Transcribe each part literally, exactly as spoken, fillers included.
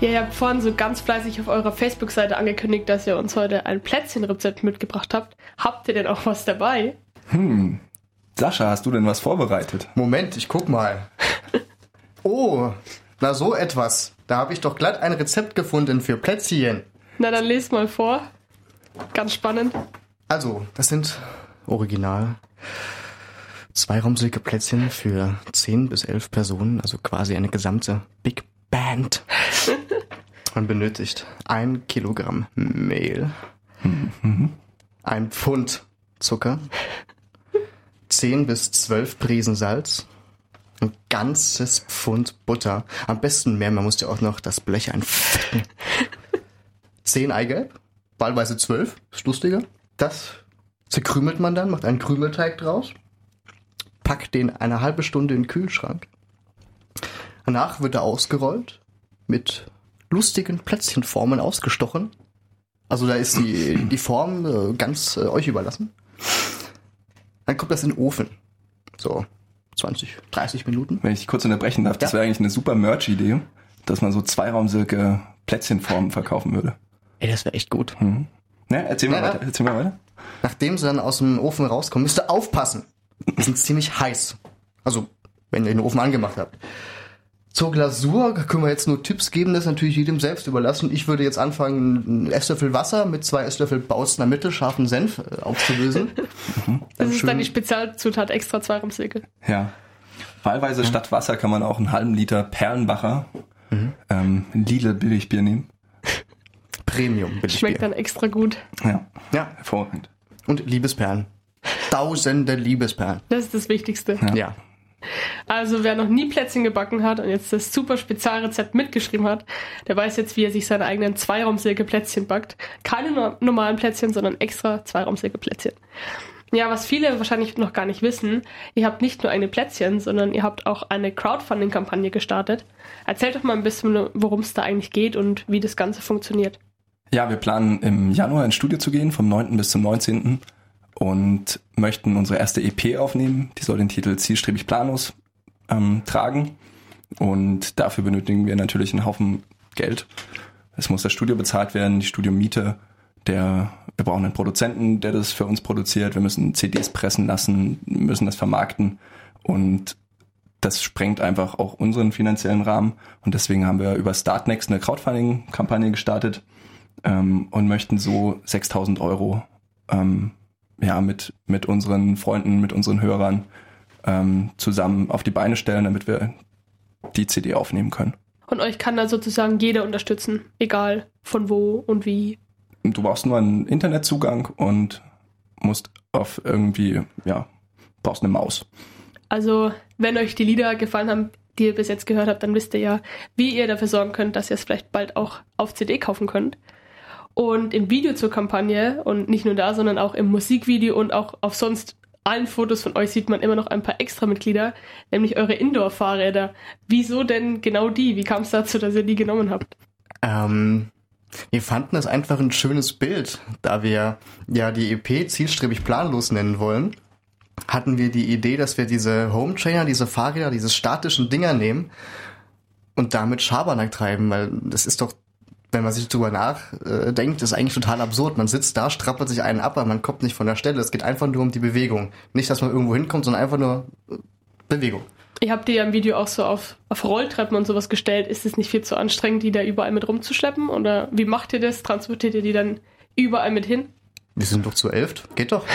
Ja, ihr habt vorhin so ganz fleißig auf eurer Facebook-Seite angekündigt, dass ihr uns heute ein Plätzchenrezept mitgebracht habt. Habt ihr denn auch was dabei? Hm, Sascha, hast du denn was vorbereitet? Moment, ich guck mal. Oh, na so etwas. Da habe ich doch glatt ein Rezept gefunden für Plätzchen. Na, dann lest mal vor. Ganz spannend. Also, das sind original zweiraumsige Plätzchen für zehn bis elf Personen, also quasi eine gesamte Big Band. Man benötigt ein Kilogramm Mehl, Mhm. ein Pfund Zucker, zehn bis zwölf Prisen Salz, ein ganzes Pfund Butter, am besten mehr, man muss ja auch noch das Blech einfetten, zehn Eigelb, wahlweise zwölf, ist lustiger. Das zerkrümelt man dann, macht einen Krümelteig draus, packt den eine halbe Stunde in den Kühlschrank. Danach wird er ausgerollt, mit lustigen Plätzchenformen ausgestochen. Also da ist die, die Form äh, ganz äh, euch überlassen. Dann kommt das in den Ofen. So zwanzig, dreißig Minuten. Wenn ich dich kurz unterbrechen darf, das Ja. wäre eigentlich eine super Merch-Idee, dass man so Zweiraumsilke Plätzchenformen verkaufen würde. Ey, das wäre echt gut. Mhm. Ne, erzähl mal Ja, ja. weiter, erzähl mal weiter. Nachdem sie dann aus dem Ofen rauskommen, müsst ihr aufpassen. Die sind ziemlich heiß. Also, wenn ihr den Ofen angemacht habt. Zur Glasur können wir jetzt nur Tipps geben, das ist natürlich jedem selbst überlassen. Ich würde jetzt anfangen, einen Esslöffel Wasser mit zwei Esslöffel Bautzener mittelscharfen Senf äh, aufzulösen. Das ist dann die Spezialzutat extra Zweiraumsilke. Ja. Wahlweise statt Wasser kann man auch einen halben Liter Perlenbacher ähm, Lidl Billigbier nehmen. Premium Billigbier. Schmeckt dann extra gut. Ja, Ja, hervorragend. und Liebesperlen. Tausende Liebesperlen. Das ist das Wichtigste. Ja. Ja. Also wer noch nie Plätzchen gebacken hat und jetzt das super Spezialrezept mitgeschrieben hat, der weiß jetzt, wie er sich seine eigenen Zweiraumsilke-Plätzchen backt. Keine no- normalen Plätzchen, sondern extra Zweiraumsilke-Plätzchen. Ja, was viele wahrscheinlich noch gar nicht wissen, ihr habt nicht nur eine Plätzchen, sondern ihr habt auch eine Crowdfunding-Kampagne gestartet. Erzählt doch mal ein bisschen, worum es da eigentlich geht und wie das Ganze funktioniert. Ja, wir planen im Januar ins Studio zu gehen, vom neunten bis zum neunzehnten und möchten unsere erste E P aufnehmen. Die soll den Titel Zielstrebig planlos ähm, tragen und dafür benötigen wir natürlich einen Haufen Geld. Es muss das Studio bezahlt werden, die Studiomiete, der, wir brauchen einen Produzenten, der das für uns produziert, wir müssen C Ds pressen lassen, müssen das vermarkten und das sprengt einfach auch unseren finanziellen Rahmen und deswegen haben wir über Startnext eine Crowdfunding-Kampagne gestartet ähm, und möchten so sechstausend Euro ähm, ja, mit, mit unseren Freunden, mit unseren Hörern ähm, zusammen auf die Beine stellen, damit wir die C D aufnehmen können. Und euch kann da sozusagen jeder unterstützen, egal von wo und wie. Du brauchst nur einen Internetzugang und musst auf irgendwie, ja, brauchst eine Maus. Also, wenn euch die Lieder gefallen haben, die ihr bis jetzt gehört habt, dann wisst ihr ja, wie ihr dafür sorgen könnt, dass ihr es vielleicht bald auch auf C D kaufen könnt. Und im Video zur Kampagne und nicht nur da, sondern auch im Musikvideo und auch auf sonst allen Fotos von euch sieht man immer noch ein paar Extra-Mitglieder, nämlich eure Indoor-Fahrräder. Wieso denn genau die? Wie kam es dazu, dass ihr die genommen habt? Ähm, wir fanden es einfach ein schönes Bild, da wir ja die E P zielstrebig planlos nennen wollen. Hatten wir die Idee, dass wir diese Home Trainer, diese Fahrräder, diese statischen Dinger nehmen und damit Schabernack treiben, weil das ist doch, wenn man sich drüber nachdenkt, ist eigentlich total absurd. Man sitzt da, strappelt sich einen ab, aber man kommt nicht von der Stelle. Es geht einfach nur um die Bewegung. Nicht, dass man irgendwo hinkommt, sondern einfach nur äh, Bewegung. Ihr habt die ja im Video auch so auf, auf Rolltreppen und sowas gestellt. Ist es nicht viel zu anstrengend, die da überall mit rumzuschleppen? Oder wie macht ihr das? Transportiert ihr die dann überall mit hin? Wir sind doch zu elft. Geht doch.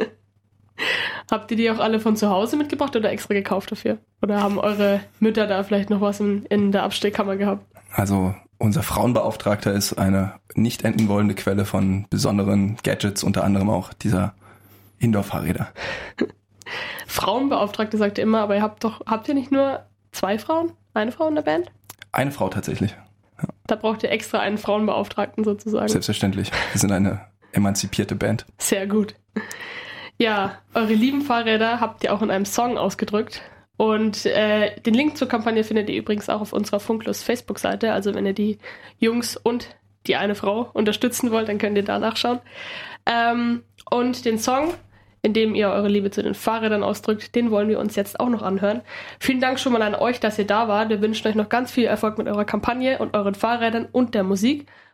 Habt ihr die auch alle von zu Hause mitgebracht oder extra gekauft dafür? Oder haben eure Mütter da vielleicht noch was in, in der Abstellkammer gehabt? Also unser Frauenbeauftragter ist eine nicht enden wollende Quelle von besonderen Gadgets, unter anderem auch dieser Indoor-Fahrräder. Frauenbeauftragte sagt ihr immer, aber ihr habt doch, habt ihr nicht nur zwei Frauen? Eine Frau in der Band? Eine Frau tatsächlich, Da braucht ihr extra einen Frauenbeauftragten sozusagen. selbstverständlich. Wir sind eine emanzipierte Band. Sehr gut. Ja, eure lieben Fahrräder habt ihr auch in einem Song ausgedrückt. Und äh, den Link zur Kampagne findet ihr übrigens auch auf unserer Funklust Facebook-Seite. Also wenn ihr die Jungs und die eine Frau unterstützen wollt, dann könnt ihr da nachschauen. Ähm, und den Song, in dem ihr eure Liebe zu den Fahrrädern ausdrückt. Den wollen wir uns jetzt auch noch anhören. Vielen Dank schon mal an euch, dass ihr da wart. Wir wünschen euch noch ganz viel Erfolg mit eurer Kampagne und euren Fahrrädern und der Musik.